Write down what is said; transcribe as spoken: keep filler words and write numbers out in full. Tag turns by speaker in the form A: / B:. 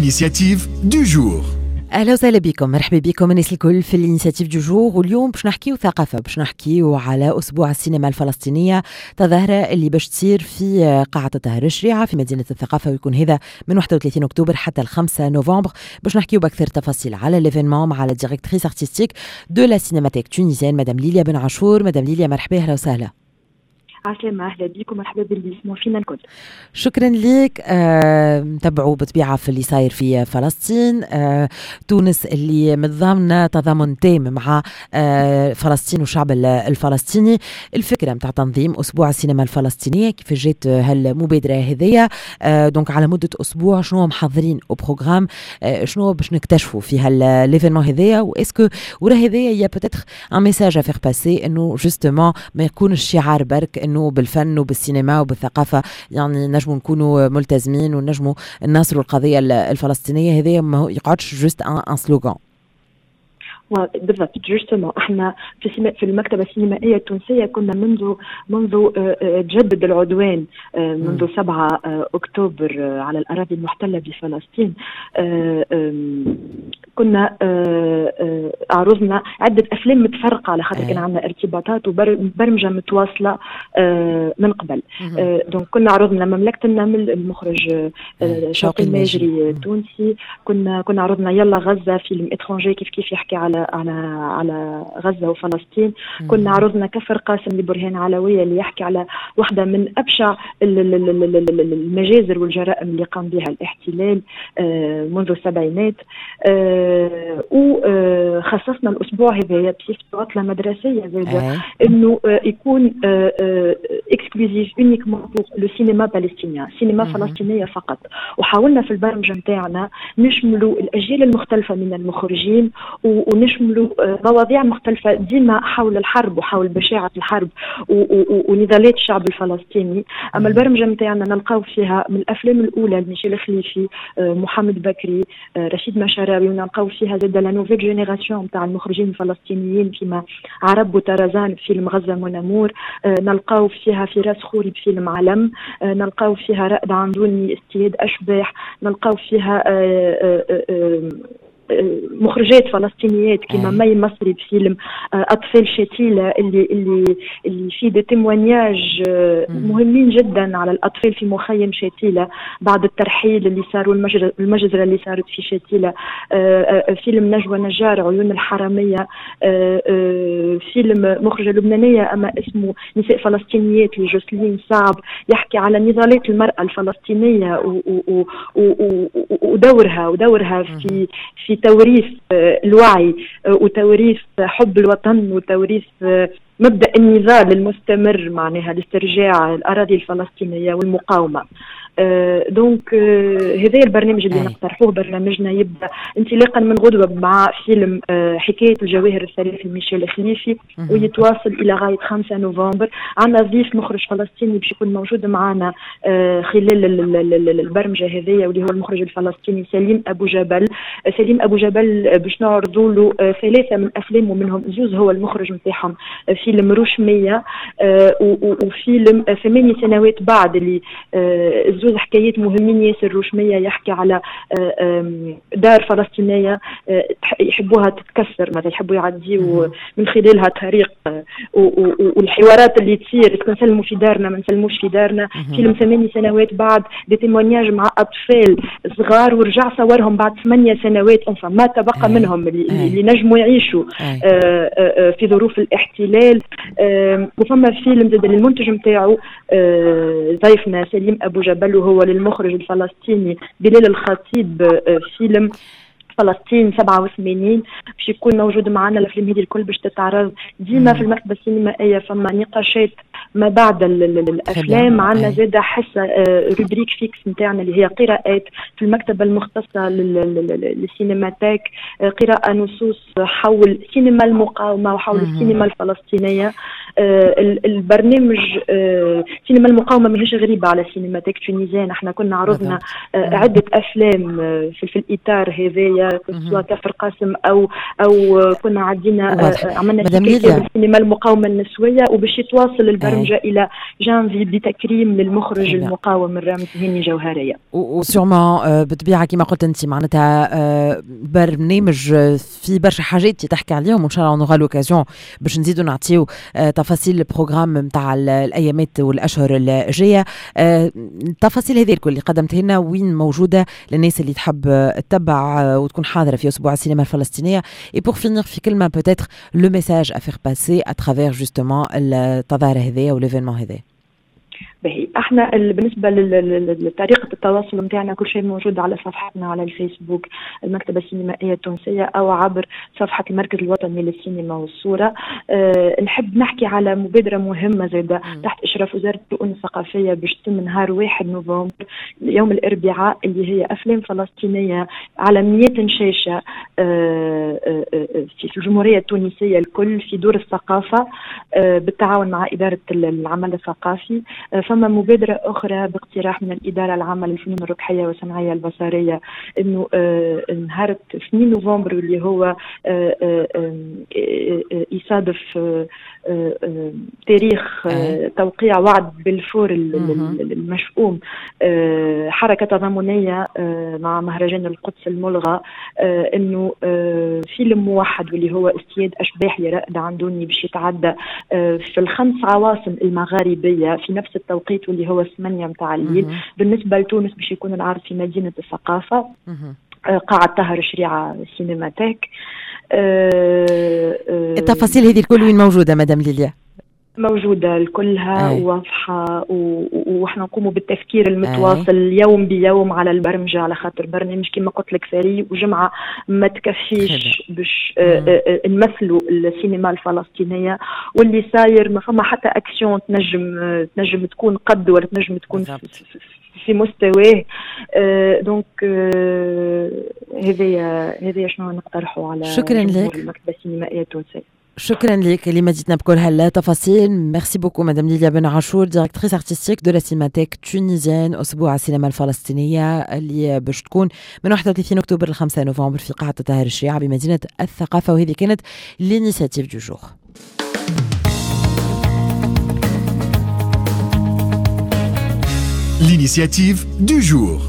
A: l'initiative du jour.
B: اهلا وسهلا بكم، مرحبا بكم الناس الكل في الانيشيتيف دو جور. واليوم باش نحكيو ثقافه، باش نحكيو على اسبوع السينما الفلسطينيه، تظاهره اللي باش تصير في قاعه الطاهر الشريعه في مدينه الثقافه، ويكون هذا من واحد وثلاثين اكتوبر حتى الخمسة نوفمبر. باش نحكيو باكثر تفاصيل على ليفينمون مع لا ديريكتريس ارتستيك دو لا سينماتيك تونيزيان مدام ليليا بن عاشور. مدام ليليا مرحبا، اهلا وسهلا.
C: عسلامة، أهلا بيكم، مرحبا باللي يسمعوا فينا الكل.
B: شكرا لك. آه، متابعوا بطبيعة في اللي صاير في فلسطين. آه، تونس اللي متضامنة تضامن تام مع آه، فلسطين والشعب الفلسطيني. الفكرة متاع تنظيم أسبوع السينما الفلسطينية كيف جات هالمبادرة هذية؟ آه، دونك على مدة أسبوع شنو محضرين أو بروغرام؟ آه، شنو باش نكتشفوا في هالليفينمون هذية؟ وإسكو ورا هذية يا بتاتر ان ميساج افير باسي إنه جوستومون ما يكونش شعار برك إنه بالفن وبالسينما وبالثقافة يعني نجموا نكونوا ملتزمين ونجموا نناصروا القضية الفلسطينية هذه، ما يقعدش جوست ان سلوغان.
C: بالضبط، جوستومون احنا في سيما في المكتبه السينمائيه التونسيه كنا منذ منذ تجدد العدوان منذ سبعة اكتوبر على الاراضي المحتله بفلسطين، كنا عرضنا عده افلام متفرقه على خاطر كان عندنا ارتباطات وبرمجه متواصله من قبل. دونك كنا عرضنا مملكه النمل، المخرج شوقي الماجري التونسي، كنا كنا عرضنا يلا غزه فيلم اترونجي كيف كيف يحكي على على على غزة وفلسطين. كنا عرضنا كفر قاسم لبرهان علوية اللي يحكي على واحدة من أبشع المجازر والجرائم اللي قام بها الاحتلال منذ السبعينات. وخصصنا الأسبوع هذا بصفة عطلة مدرسية زي إنه يكون اكسكلوزيف اونيكمون بور لو سينما بالستينيان، سينما فلسطينية فقط. وحاولنا في البرمجة نتاعنا نشملوا الأجيال المختلفة من المخرجين ونشملوا مواضيع مختلفة ديما حول الحرب وحول بشاعة الحرب ونضالات الشعب الفلسطيني. أما البرمجة نتاعنا نلقاو فيها من الأفلام الأولى ميشيل الخليفي، محمد بكري، رشيد مشراوي، ونلقاو فيها زاد لا نوفيل جينيراسيون نتاع المخرجين الفلسطينيين كما عرب وطرزان بفيلم غزة منامور، نلقاو فيها فراس خوري بفيلم علم، نلقاو فيها رائد عندوني استياد أشباح، نلقاو فيها آآ آآ مخرجات فلسطينيات كما مي مصري بفيلم أطفال شتيلة اللي اللي اللي فيه دي تيموانياج مهمين جدا على الأطفال في مخيم شتيلة بعد الترحيل اللي صار والمجزرة اللي صارت في شتيلة. فيلم نجوى نجار عيون الحرامية، فيلم مخرجة لبنانية أما اسمه نساء فلسطينيات لجوسلين صعب يحكي على نضالات المرأة الفلسطينية ودورها ودورها في في توريث الوعي وتوريث حب الوطن وتوريث مبدأ النضال المستمر معناها لاسترجاع الأراضي الفلسطينية والمقاومة. دونك هذا البرنامج اللي نقترحوه برنامجنا يبدأ انطلاقا من غدوة مع فيلم حكاية الجواهر الثلاث لميشيل الخليفي ويتواصل إلى غاية خمسة نوفمبر. عندنا ضيف مخرج فلسطيني باش يكون موجود معنا خلال البرمجة هذه واللي هو المخرج الفلسطيني سليم أبو جبل. سليم أبو جبل باش نعرضوا له ثلاثة من أفلامه، منهم زوز هو المخرج نتاعهم، فيلم روشمية وفيلم ثمانية سنوات بعد اللي زوز حكايات مهمين ياسر. روشمية يحكي على دار فلسطينية يحبوها تتكسر، مثلا يحبوا يعديوا من خلالها طريق، والحوارات اللي تصير تكون نسلموا في دارنا ما نسلموش في دارنا. فيلم ثمانية سنوات بعد دي تيمونياج مع أطفال صغار ورجع صورهم بعد ثمانية سنوات أنفا ما تبقى منهم اللي, اللي نجموا يعيشوا في ظروف الاحتلال. وفما فيلم زاد المنتج متاعه ضيفنا سليم أبو جبل وهو للمخرج الفلسطيني بلال الخطيب، فيلم فلسطين سبعة وثمانين باش يكون موجود معنا. الافلام هذه الكل باش تتعرض ديما في المكتبه السينمائيه، فما نقاشات ما بعد الافلام. عندنا زاد حصه روبريك فيكس نتاعنا اللي هي قراءات في المكتبه المختصه للسينماتيك، قراءه نصوص حول سينما المقاومه وحول السينما الفلسطينيه. البرنامج سينما المقاومه ماهيش غريبه على السينماتيك تونيزيان، احنا كنا عرضنا عده افلام في, في الاطار هذايا السينمائية سواء كفر قاسم أو أو كنا عدينا عملنا السينما المقاومة النسوية، وباش يتواصل البرمجة أي. إلى جانفي بتكريم للمخرج المقاوم الرامز هاني جوهرية.
B: وسيرمون بالطبيعة كما قلت أنت معناتها برنامج في برشا حاجات تحكي عليهم، وإن شاء الله نغا لوكازيون باش نزيدوا نعطيو تفاصيل البروغرام متاع الأيامات والأشهر الجاية. التفاصيل هذه الكل اللي قدمتها لنا وين موجودة للناس اللي تحب تتبع وتكون حاضرة في أسبوع السينما الفلسطينية؟ Et pour finir في كلمة peut-être le message à faire passer à travers justement التظاهرة هذه أو l'événement هذا.
C: باهي احنا بالنسبه لطريقه التواصل نتاعنا كل شيء موجود على صفحتنا على الفيسبوك المكتبه السينمائيه التونسيه او عبر صفحه المركز الوطني للسينما والصوره. أه نحب نحكي على مبادره مهمه زاده تحت اشراف وزاره الشؤون الثقافيه باش تتم نهار واحد نوفمبر يوم الاربعاء اللي هي افلام فلسطينيه على مئة شاشه أه أه في الجمهوريه التونسيه الكل في دور الثقافه أه بالتعاون مع اداره العمل الثقافي. فما مبادرة أخرى باقتراح من الإدارة العامة للفنون الربحية والصناعية البصرية إنه آه نهار اثنين نوفمبر اللي هو آه آه آه يصادف آه آه تاريخ آه توقيع وعد بلفور المشؤوم آه حركة تضامنية آه مع مهرجان القدس الملغى آه إنه آه فيلم موحد واللي هو استياد أشباح يرقد عندوني باش يتعدى آه في الخمس عواصم المغاربية في نفس التوقيت واللي هو ثمانية متاع الليل. بالنسبة لتونس باش يكون العرض في مدينة الثقافة قاعة طهر شريعة سينماتيك.
B: التفاصيل هذه الكل وين موجودة مدام ليليا؟
C: موجودة كلها واضحة وإحنا نقوم بالتفكير المتواصل أي. يوم بيوم على البرمجة على خاطر برنامج كما قلت لك ثري وجمعة ما تكفيش باش نمثلوا السينما الفلسطينية واللي صاير ما فما حتى أكسيون تنجم تنجم تكون قد ولا تنجم تكون في, في مستواه. آه دونك هذه هذه شنو نقترحوا على
B: شكرا لك
C: المكتبة السينمائية التونسية.
B: شكرا لك اللي مديتنا بكل هالتفاصيل. ميرسي بوكو مدام ليليا بن عاشور ديريكتريس ارتستيك دو لا سينماتيك تونيزيان اسبوع السينما الفلسطينيه اللي باش تكون من واحد وثلاثين اكتوبر ل خمسة نوفمبر في قاعه طاهر الشريعه بمدينه الثقافه. وهذه كانت لينيسياتيف دو جور.
A: L'initiative du jour.